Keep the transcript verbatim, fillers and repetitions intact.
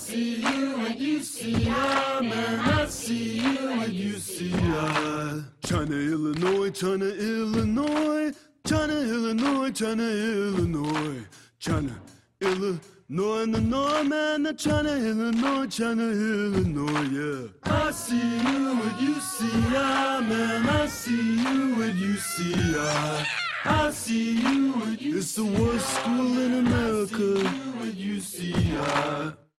see you at U C I, man, I see you at U C I. China, Illinois, China, Illinois, China, Illinois, China, Illinois, China, Illinois, Illinois, man, China, Illinois, China, Illinois, yeah. I see you at U C I, man, I see you at U C I. I see you at U C I. It's the worst school in America. I see you at U C I.